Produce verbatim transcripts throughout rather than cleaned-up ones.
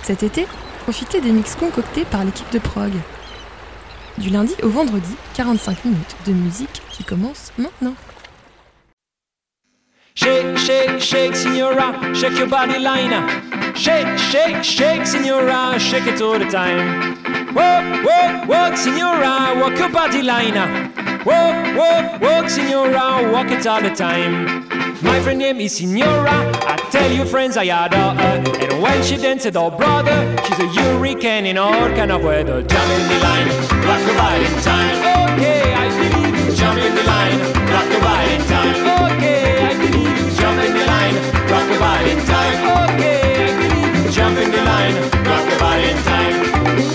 Cet été, profitez des mix concoctés par l'équipe de prog. Du lundi au vendredi, quarante-cinq minutes de musique qui commence maintenant. Shake, shake, shake, signora, shake your body line. Shake, shake, shake, signora, shake it all the time. Walk, walk, walk, signora, walk your body line. Walk, walk, walk, signora, walk it all the time. My friend name is Signora, I tell you friends I adore her. And when she dances oh brother, she's a hurricane in all kind of weather. Jump in the line, rock your body in time. Okay, I believe you. Jump in the line, rock your body in time. Okay, I believe you. Jump in the line, rock your body in time. Okay, I believe you. Jump in the line, rock your body in time.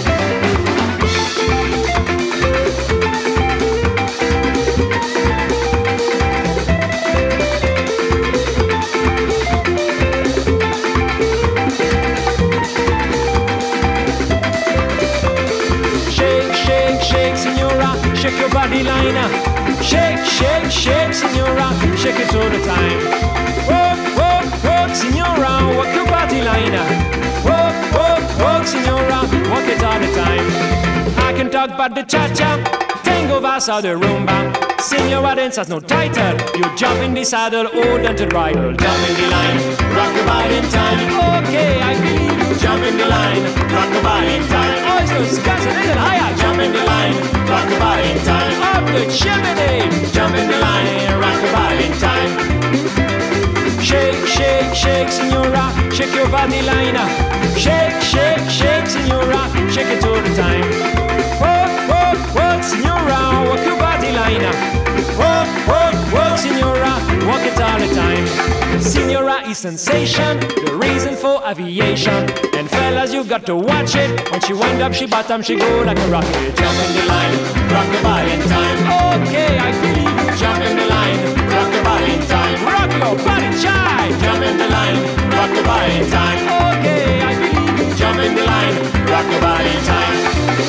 Shake your body liner. Shake, shake, shake, signora. Shake it all the time. Walk, walk, walk, signora. Walk your body liner. Walk, walk, walk, signora. Walk it all the time. I can talk about the cha-cha, tango, vasa, the rumba. Signora dances no tighter. You jump in the saddle, hold on to the bridle. Jump in the line, rock your body in time. Okay, I believe you. Jump in the line, rock your body in time. Oh, it's so scratch a little higher. Jump in the line, rock your body in time. Up the chimney. Jump in the line, rock your body in time. Shake, shake, shake, signora. Shake your body liner. Shake, shake, shake, signora. Shake it all the time. Walk, walk, walk, signora. Walk your body liner. Walk, walk, walk, signora. Walk it all the time. Signora is sensation, the reason for aviation. And fellas, you got to watch it. When she wind up, she bottom, she go like a rocket. Jump in the line, rock your body in time. Okay, I believe you. Jump in the line, rock your body in time. Rock your body, child. Jump in the line, rock your body in time. Okay, I believe you. Jump in the line, rock your body in time.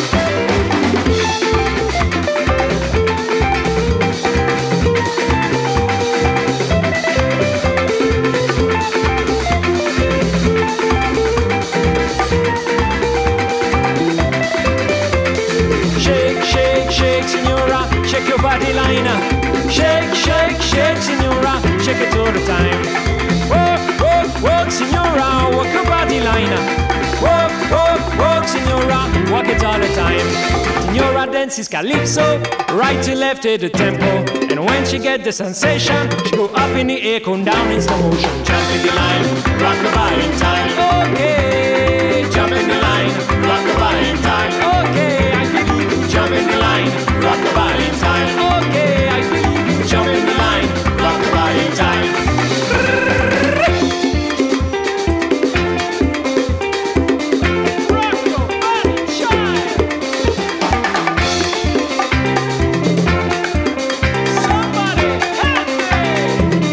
Shake your body liner. Shake, shake, shake, signora. Shake it all the time. Walk, walk, walk, signora. Walk your body liner. Walk, walk, walk, signora. Walk it all the time. Signora dances calypso. Right to left to the tempo. And when she get the sensation, she go up in the air, come down in slow motion. Jump in the line, rock your body in time. Okay, jump in the line, rock your body in time. Okay, I believe you. Jump in the line, rock your body in time. Okay, I believe you. Jump in the line, rock your body in time. Rock your body, child. Somebody help me.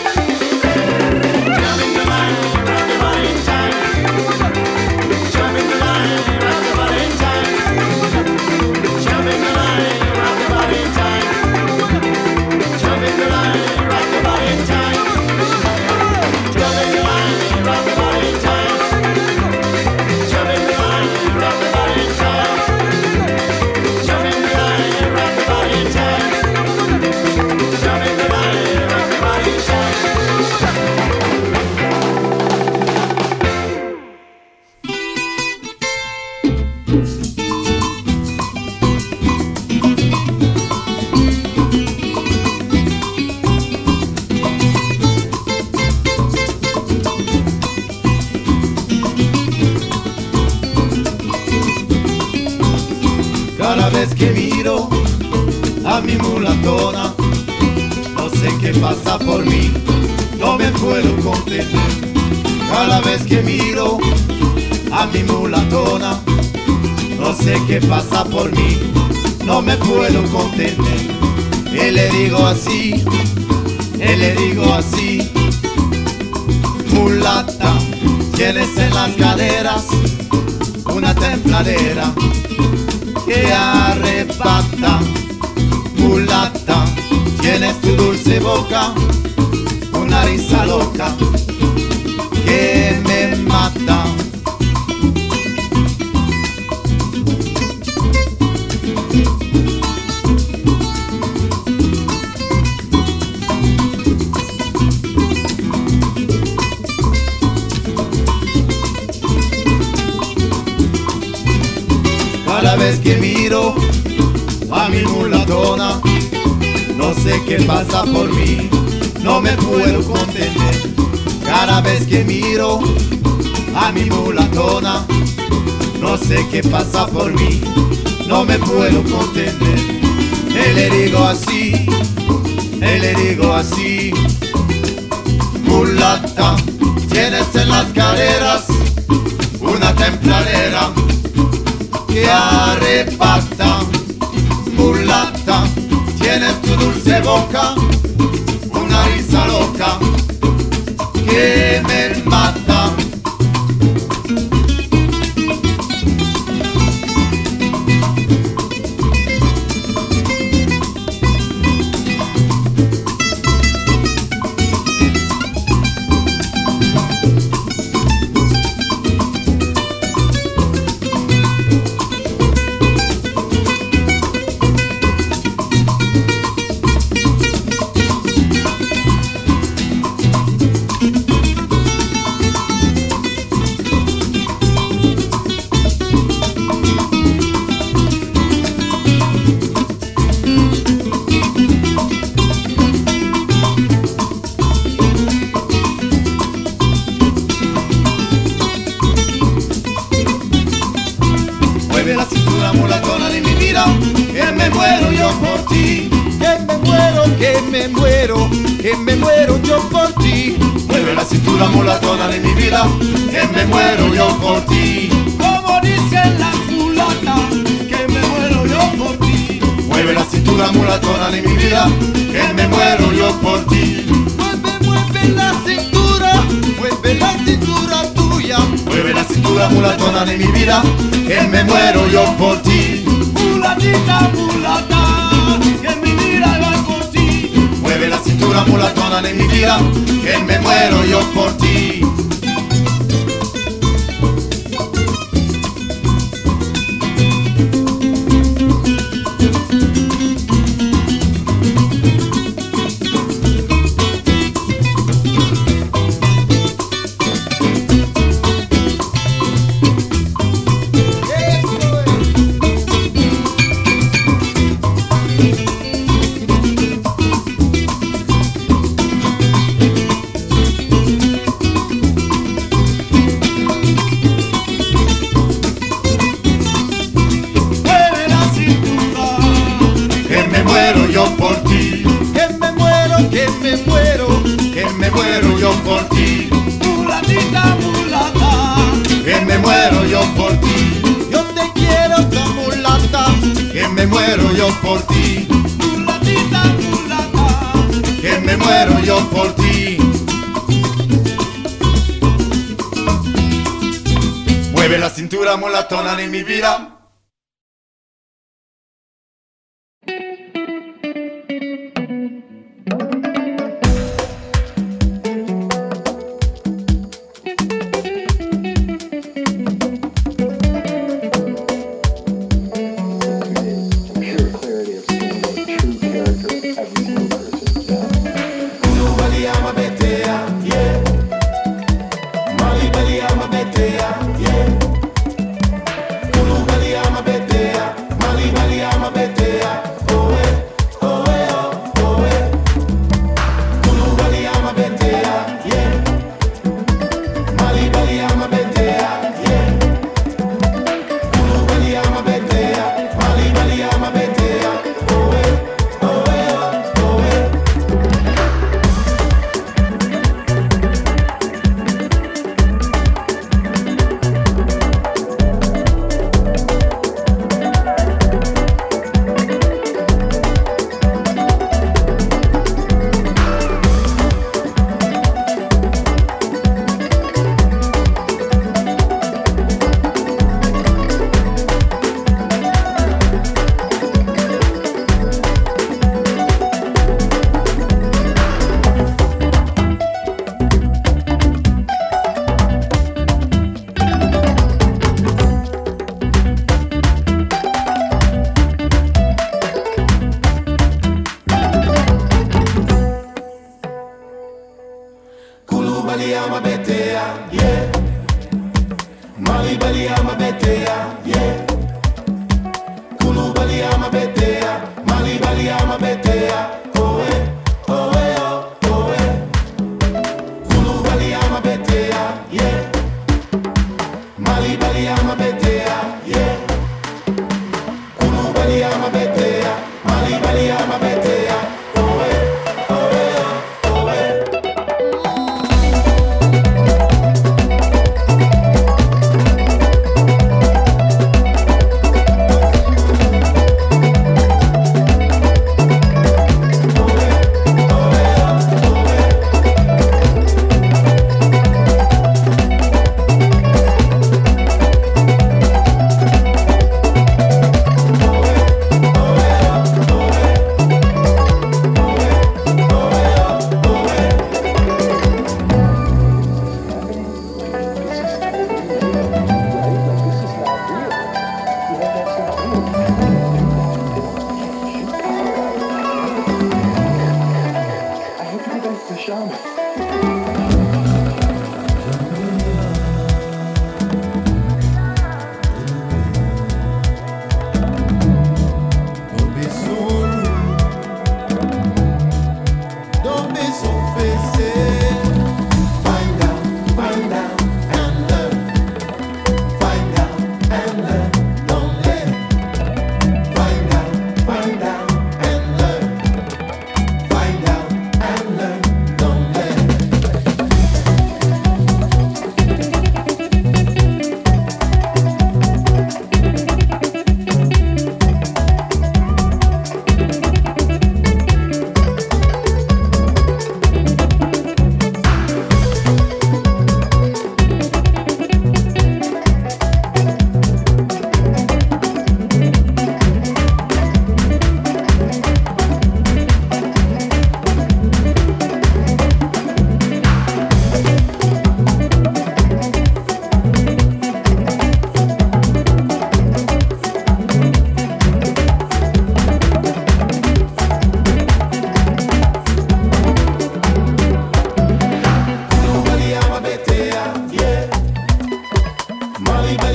Jump in the line, rock your body in time. Jump in the line, rock your body in time. Jump in the line, rock your body in time. Jump in the line, rock your body in time. Jump in the line, rock your body in time. Jump in the line, rock your body in time. Jump in the line, rock your body in time. Jump in the line, rock your body in time. Cada vez que miro a mi mulatona, no sé qué pasa por mí, no me puedo contener. Cada vez que miro a mi mulatona, no sé qué pasa por mí, no me puedo contener. Y le digo así, y le digo así, mulata, tienes en las caderas una templadera que arrebata. Mulata, tienes tu dulce boca, una risa loca que me mata. Cada vez que miro a mi mulatona, no sé qué pasa por mí, no me puedo contener. Cada vez que miro a mi mulatona, no sé qué pasa por mí, no me puedo contener. Y le digo así, y le digo así: mulata, tienes en las caderas una templadera que arrebata. Mulata, tienes tu dulce boca una risa loca que me mata. Mueve la cintura mulatona de mi vida, que me muero yo por ti. Que me muero, que me muero, que me muero yo por ti. Mueve la cintura mulatona de mi vida, que me muero yo por ti. Como dicen las mulatas, que me muero yo por ti. Mueve la cintura mulatona de mi vida, que me muero yo por ti. Mueve, mueve la cintura, mueve la cintura tuya. Mueve la cintura mulatona de mi vida, que me muero yo por ti. Mulatita, mulata, que mi vida va por ti. Mueve la cintura mulatona de mi vida, que me muero yo por ti. Por ti, mulatita, mulata, que me muero yo por ti. Yo te quiero, esta mulata, que me muero yo por ti. Mulatita, mulata, que me muero yo por ti. Mueve la cintura mulatona de mi vida.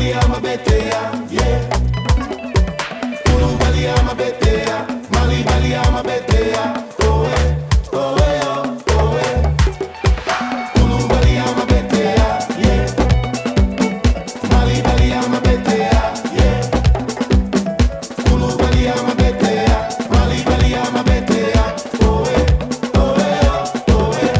ama betea, yeah. Ulu bali ama betea, mali bali ama betea, oh eh, oh eh, oh, oh eh. Ulu bali ama betea, yeah. Mali bali ama betea, yeah. Ulu bali ama betea, mali bali ama betea, oh eh, oh eh, oh, oh eh.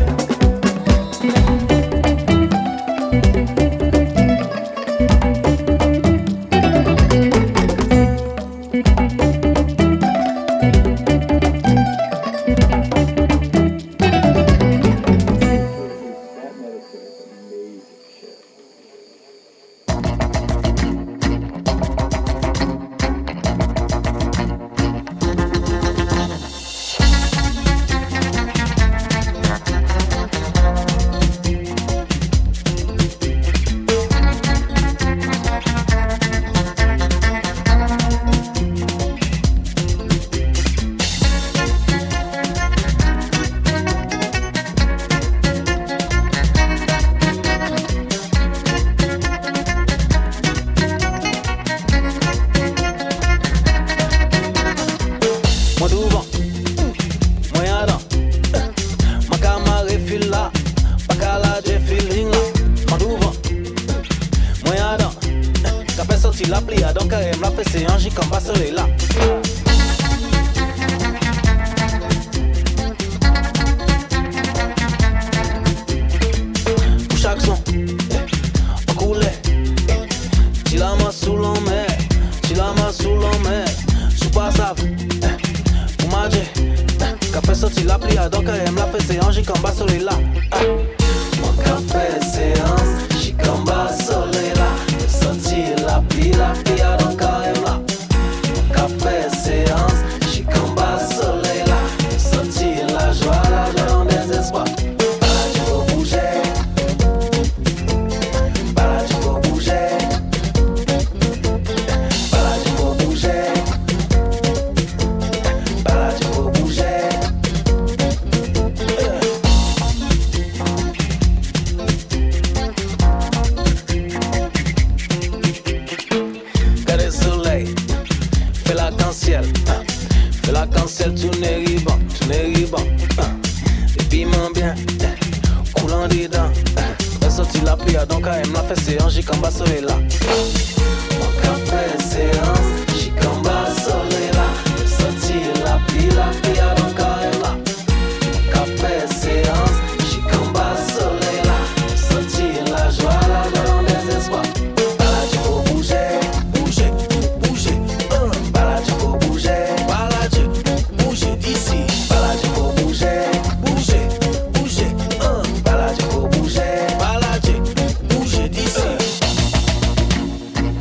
Moi devant, moi adam, ma cama refile là, pas qu'à la j'ai feeling là. Moi devant, moi adam, qu'a fait sortir la plia donc elle m'a fait c'est Angie comme passer là. Pour chaque son, on coulait, tu la main sous l'en mer, tu la main sous l'en mer, sous pas ça. Qu'a fait sortir la plia donc elle m'a fait séance j'y combat soleil là. Mon café séance j'y combat soleil là. Fait sortir la plia plia donc elle là. Mon café séance j'y combat soleil là. Fait sortir la joie la joie dans des espoirs. Balade il faut bouger. Balade il faut bouger. Balade il faut bouger. Balade il faut bouger. Regardez le soleil, fais l'arc-en-ciel, hein. Fais l'arc-en-ciel, tournez riban, tournez riban, hein. Les piments bien, hein. Coulant dedans, hein. Fais sortir la pluie, donc elle m'a fait séance, j'y combat soleil là. Mon café séance, j'y combat soleil là. Fais sortir la pluie, la pluie, donc elle là. Mon café séance, j'y combat soleil là. Fais sortir la joie, la joie dans les espoirs. Balade, il faut bouger, bouger, bouger, hein. Balade, il faut bouger, balade, bouger d'ici. Balade, il faut bouger, bouger, bouger, hein. Balade, il faut bouger, balade, bouger d'ici.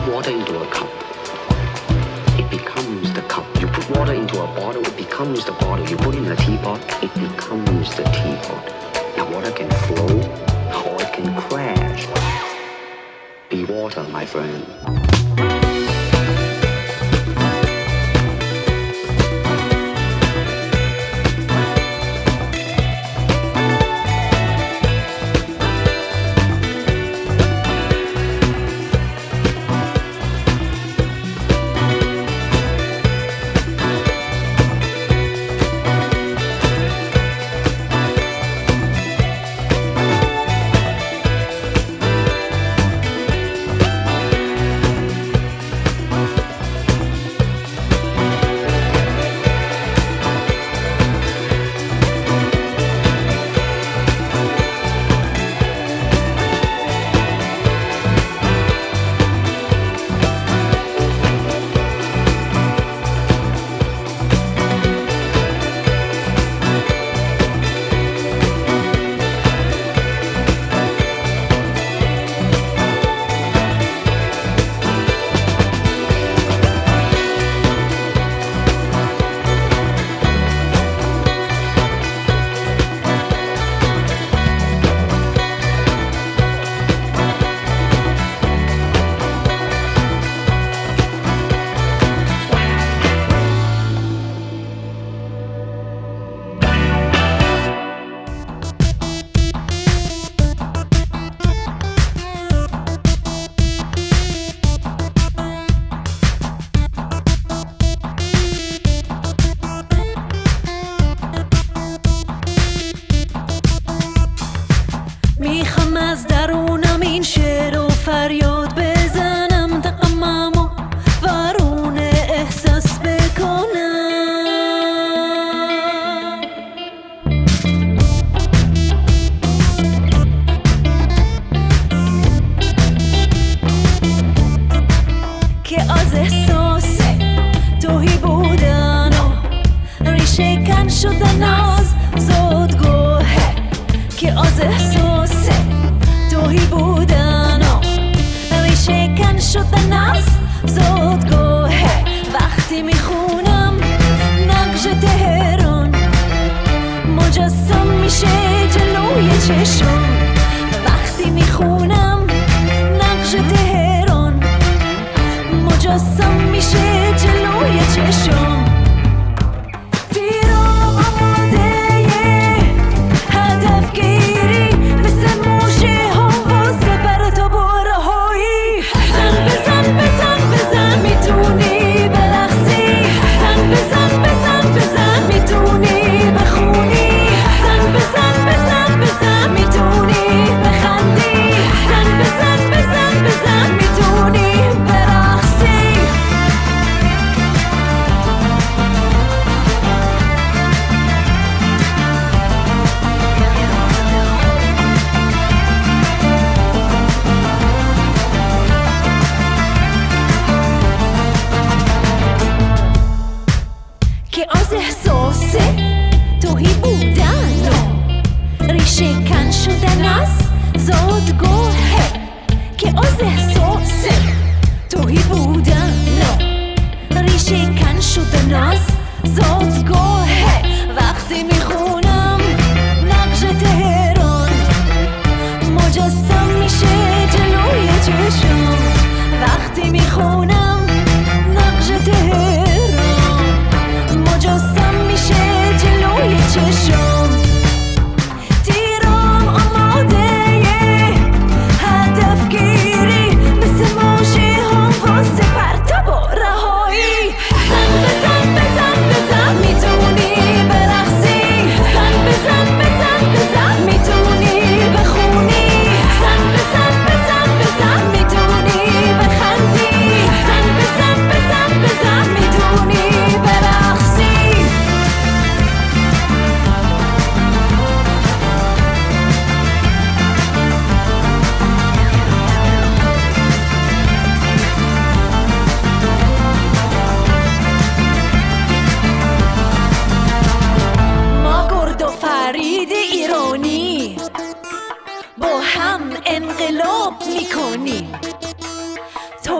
water into a cup, it becomes the cup. You put water into a bottle, it becomes the bottle. You put it in a teapot, it becomes the teapot. Now water can flow or it can crash. Be water, my friend.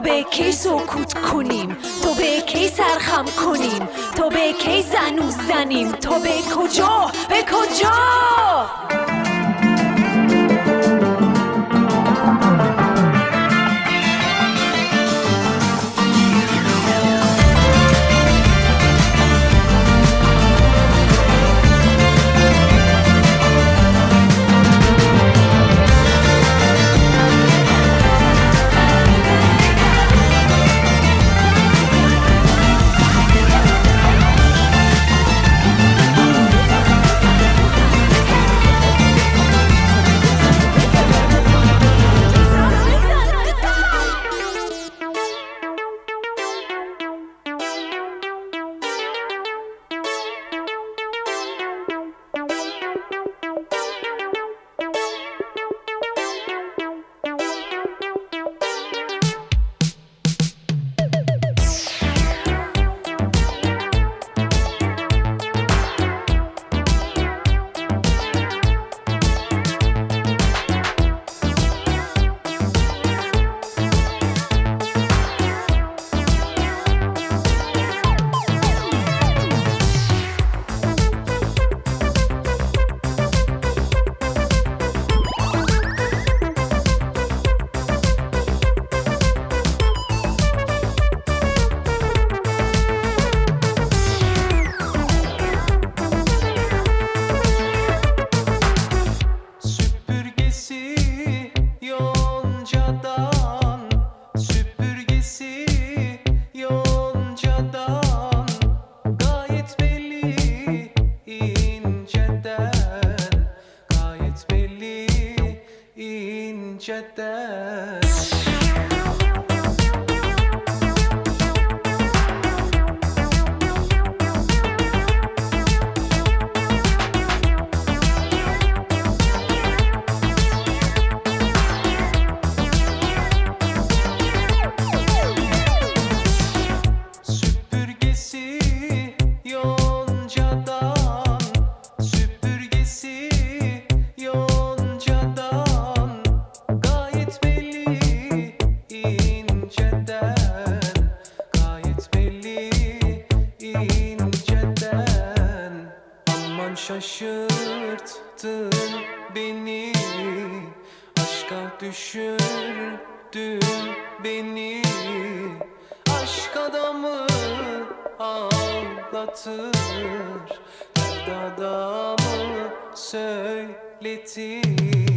به کی سکوت کنیم؟ تو به کی سرخم کنیم؟ تو به کی زنو زنیم؟ تو به کجا؟ به کجا؟ Şaşırttın beni, aşka düşürdün beni. Aşk adamı ağlatır, dert adamı söyletir.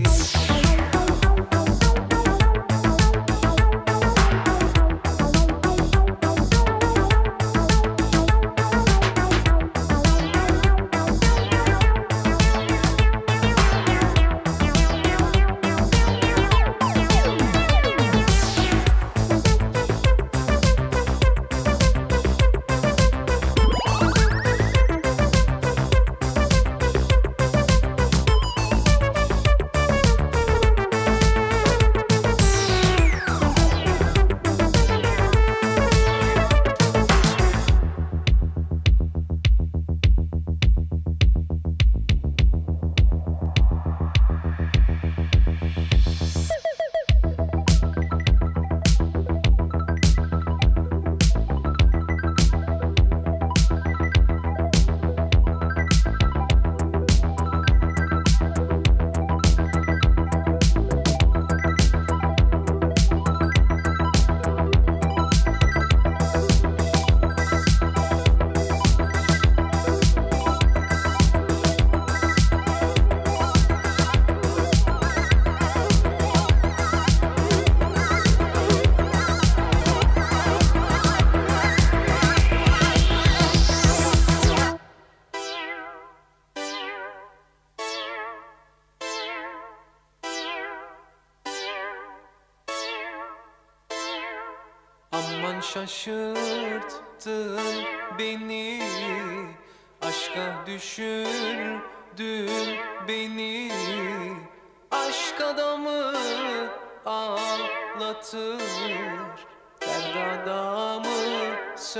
Aman şaşırttın beni, aşka düşürdün beni. Aşk adamı ağlatır, dert adamı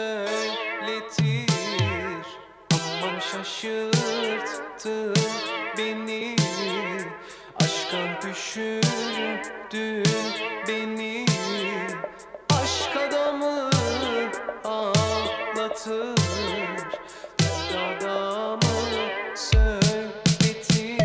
söyletir. Aman şaşırttın beni, aşka düşürdün beni. Aşk anlatır dert adamı söyletir.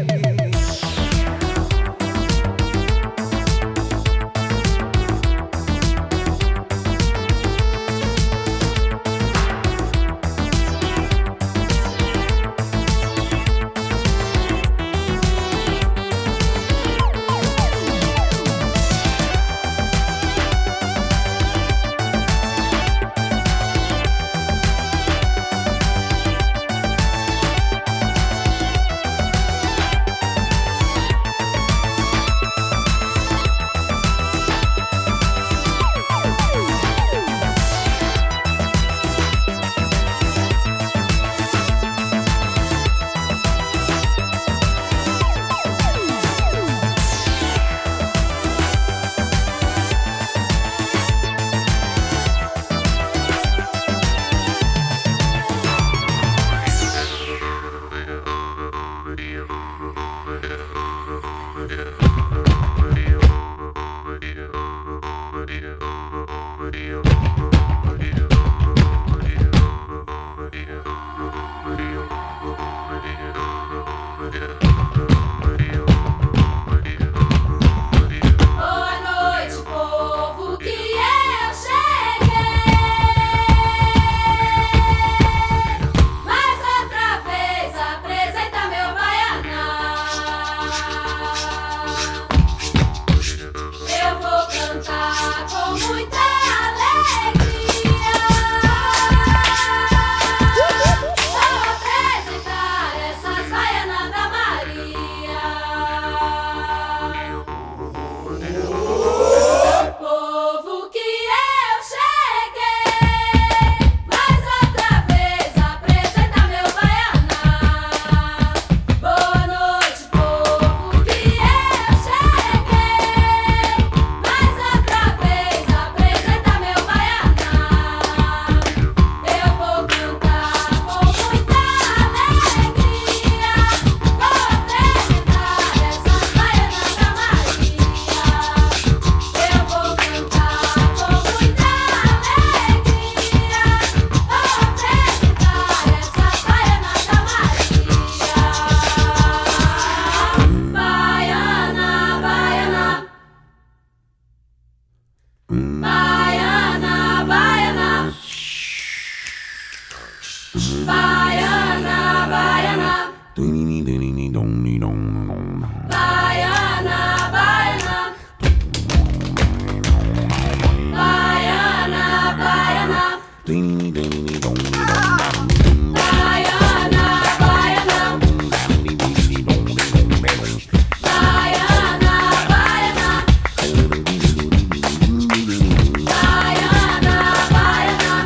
Boa noite, povo, que eu cheguei. Mais outra vez apresenta meu baianá. Eu vou cantar com muita alegria. Vou apresentar essas baianas da Maria. Povo que eu cheguei, mais outra vez apresenta meu baianá. Boa noite, povo que eu cheguei, mais outra vez apresenta meu baianá. Eu vou cantar com muita alegria, vou apresentar essas baianas da Maria. Eu vou cantar com muita alegria, vou apresentar essas baianas da Maria. Baiana, baiana, baiana, baiana, baiana, baiana, baiana, baiana. Baiana, baiana, baiana, baiana, baiana, baiana, baiana, baiana,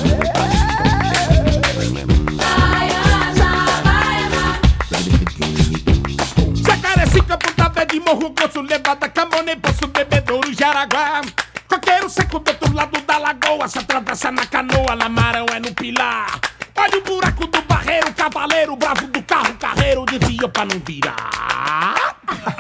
baiana, baiana. Jacarecica, Ponta de Morro Grosso, Levada, Camone, Poço, Bebedouro, Jaraguá. Coqueiro seco do outro lado da lagoa, se atravessa na canoa, Lamarão é no pilar. Olha o buraco do barreiro, cavaleiro, bravo do carro, carreiro, desvia pra não virar.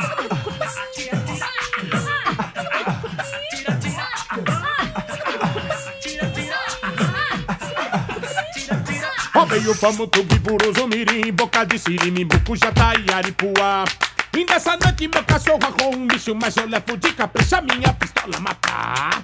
Rodeio, Pamutu, Biburoso, Mirim, Boca de Siri, Bucujatá e Aripuá. E nessa noite meu cachorro arrou um bicho, mas eu levo de capricha minha pistola matar.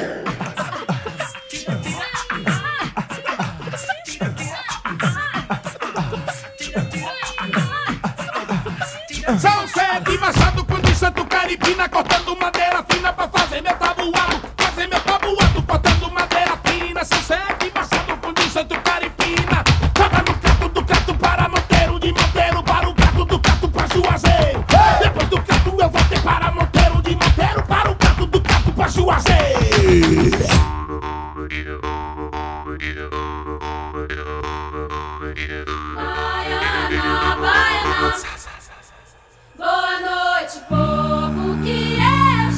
São sete machado com de Santo Caripina, cortando madeira fina pra fazer meu tabuado, fazer meu tabuado, cortando madeira fina. São sete machado com de Santo Caripina, joga no cato do cato para Monteiro, de Monteiro para o cato do cato pra Juazeiro. Depois do cato eu voltei para Monteiro, de Monteiro para o cato do cato pra Juazeiro. Baiana, baiana. Boa noite, povo que eu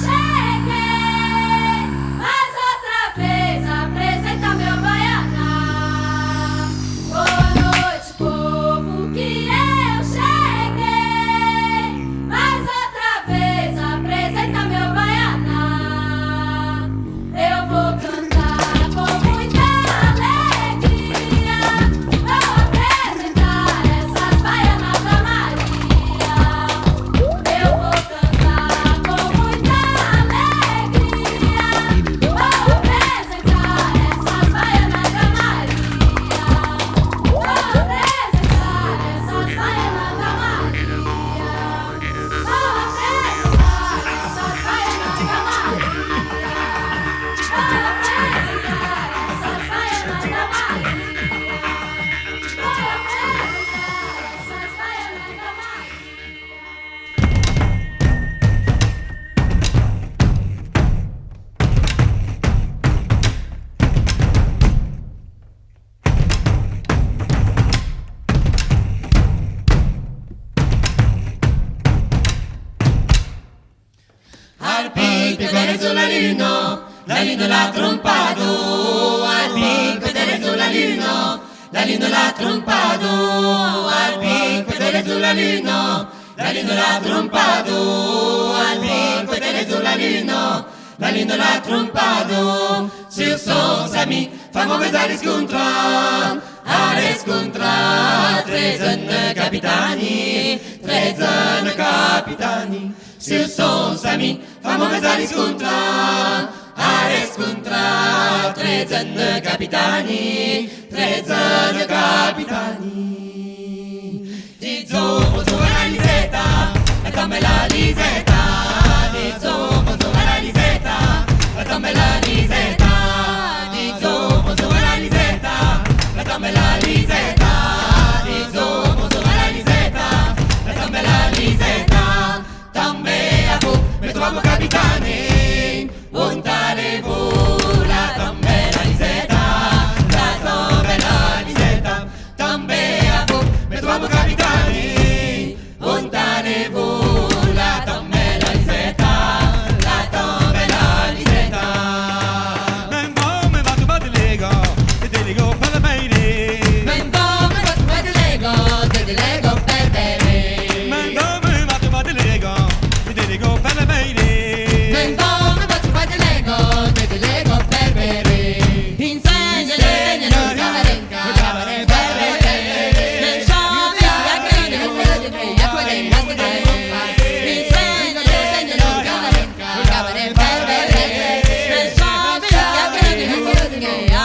vedere sulla luna, la luna l'ha trompato, al picco vedere sulla luna, la luna l'ha trompato, al picco vedere sulla luna, la luna l'ha trompato, al picco vedere sulla luna, la luna l'ha trompato, sur son ami, famo questa riscontra, a riscontra, tre jeunes capitani, tre jeunes capitani, sur son ami, famo questa riscontra, a riscontra, tre jeunes capitani, tre jeunes capitani. Di zoppo sopra la Lisetta, e dammi la Lisetta, di zoppo sopra la Lisetta, e dammi la Lisetta, di zoppo sopra la Lisetta, e dammi la Lisetta, di zoppo sopra la Lisetta, e dammi la Lisetta, dammi a voi, mi trovo capitani, montare vola, dammi la Lisetta, la dammi la Lisetta, dammi a voi, mi trovo capitani, montare vola, dammi la Lisetta, la dammi la Lisetta. Men come va tu batti lego, te te lego per bene. Men come va tu batti lego, te te lego per bene. Men come va tu batti lego, te te lego per bene. Men come va tu batti lego, te te lego per bene. Insegna, insegna, non cavarenca, cavare per bene. Men scioppi, a quelli, a quelli, a quelli, a quelli. Insegna, insegna, non cavarenca, cavare per bene. Men scioppi, a quelli, a quelli, a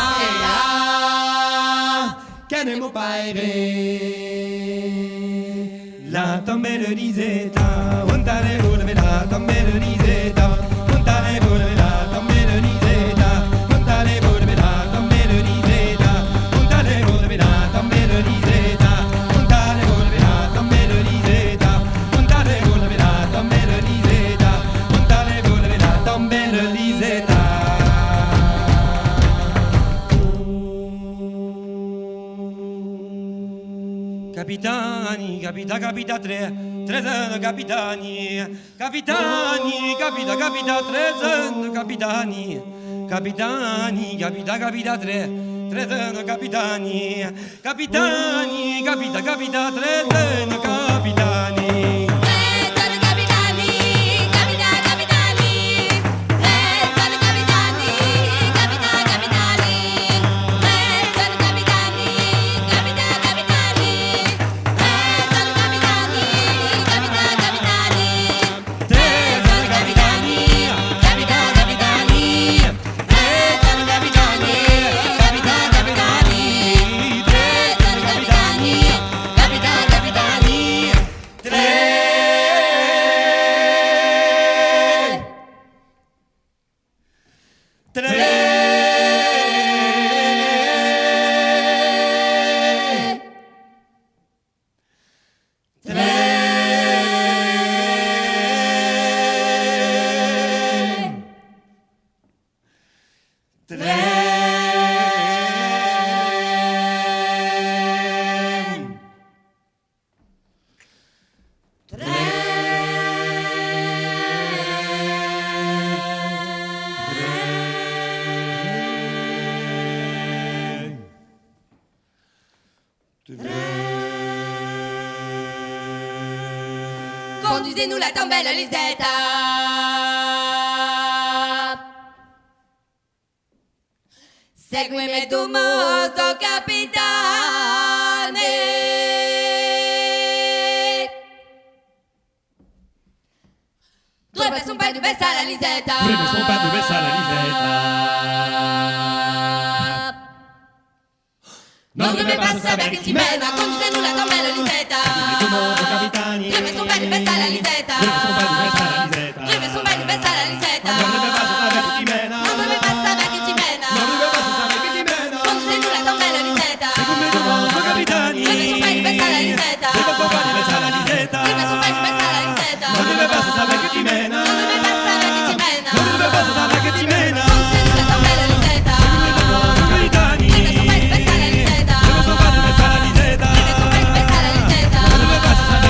quelli. Che ne mo paire. La tombele Lisetta, montare volve la tombele Lisetta, montare volve la tombele Lisetta, montare volve la tombele Lisetta, montare volve la tombele Lisetta, montare volve la tombele Lisetta, montare volve la tombele Lisetta, montare volve la tombele Lisetta. Capitani, capita, capita tre, tre jeunes capitani, capitani, capita, capita tre jeunes capitani, capitani, capita, capita tre, tre jeunes capitani, capitani, capita, capita tre jeunes capitani. Conduisez-nous la tombelle Lisetta. Seguime tu mozo capitane. Due per son pai, due per la Lisetta. Due per son pai, due per la Lisetta. Non deve passare perché ti mena, conduisez-nous la tombelle Lisetta. Tu mozo capitani. Due per son pai, due per la Lisetta. Due per son pai, due per la Lisetta. Due per son pai, due per la Lisetta. Non deve passare perché ti mena. Non deve passare perché ti mena. Non deve passare perché ti mena. Conduisez-nous la tombelle Lisetta. Seguime tu mozo capitani. Due per son pai, due per la Lisetta. Due per son pai, due per la Lisetta. Due per son pai, due per la Lisetta. Non deve passare perché ti mena. Non deve passare perché ti mena. Non deve passare perché ti mena. Conduisez-nous la tombelle Lisetta. Seguime tu mozo capitani. Due per son pai, due per la Lisetta. Due per son pai, due per la Lisetta. Due per son pai, due per la Lisetta. Non deve passare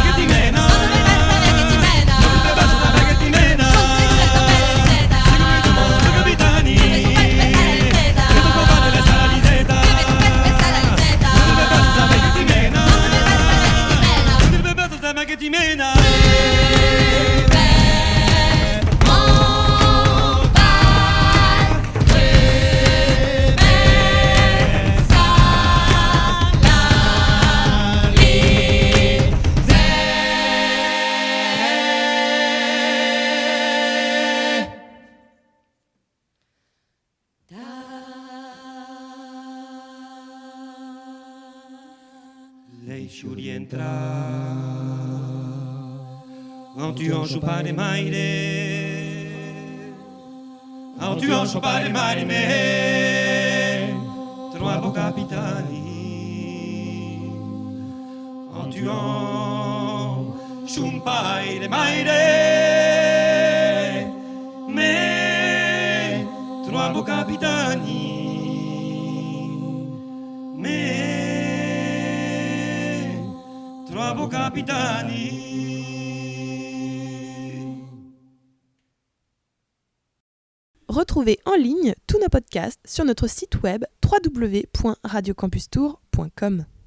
su rientra. En tuant son padre maire, en tuant son padre maire, trovavo capitani. En tuant son padre maire, me trovavo capitani. Me trovavo capitani. Retrouvez en ligne tous nos podcasts sur notre site web w w w point radio campus tour point com.